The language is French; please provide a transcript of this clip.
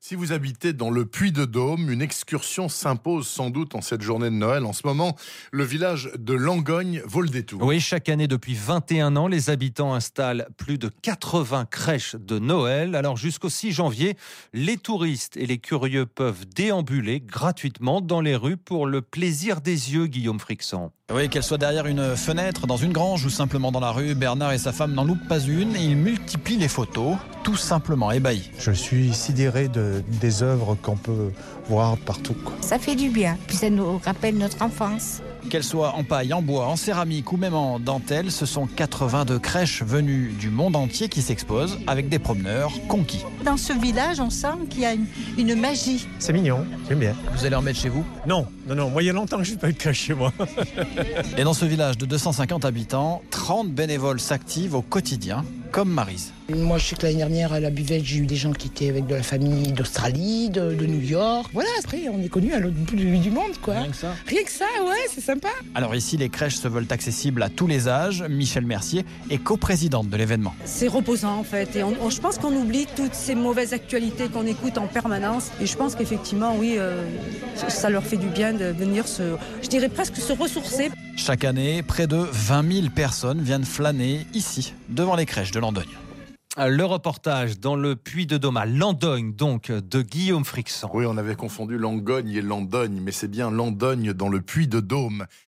Si vous habitez dans le Puy-de-Dôme, une excursion s'impose sans doute en cette journée de Noël. En ce moment, le village de Langogne vaut le détour. Oui, chaque année depuis 21 ans, les habitants installent plus de 80 crèches de Noël. Alors jusqu'au 6 janvier, les touristes et les curieux peuvent déambuler gratuitement dans les rues pour le plaisir des yeux, Guillaume Frixon. Oui, qu'elle soit derrière une fenêtre, dans une grange ou simplement dans la rue, Bernard et sa femme n'en loupent pas une et ils multiplient les photos, tout simplement ébahis. Je suis sidéré des œuvres qu'on peut voir partout, quoi. Ça fait du bien, puis ça nous rappelle notre enfance. Qu'elles soient en paille, en bois, en céramique ou même en dentelle, ce sont 82 crèches venues du monde entier qui s'exposent avec des promeneurs conquis. Dans ce village, on sent qu'il y a une magie. C'est mignon, j'aime bien. Vous allez en mettre chez vous ? Non, moi il y a longtemps que je n'ai pas eu de crèche chez moi. Et dans ce village de 250 habitants, 30 bénévoles s'activent au quotidien, comme Maryse. Moi, je sais que l'année dernière, à la buvette, j'ai eu des gens qui étaient avec de la famille d'Australie, de New York. Voilà, après, on est connus à l'autre bout du monde, quoi. Rien que ça. Rien que ça, ouais, c'est sympa. Alors ici, les crèches se veulent accessibles à tous les âges. Michel Mercier est coprésidente de l'événement. C'est reposant en fait et je pense qu'on oublie toutes ces mauvaises actualités qu'on écoute en permanence et je pense qu'effectivement oui ça leur fait du bien de venir je dirais presque se ressourcer. Chaque année, près de 20 000 personnes viennent flâner ici, devant les crèches de Landogne. Le reportage dans le Puy-de-Dôme à Landogne, donc, de Guillaume Frixon. Oui, on avait confondu Langogne et Landogne, mais c'est bien Landogne dans le Puy-de-Dôme.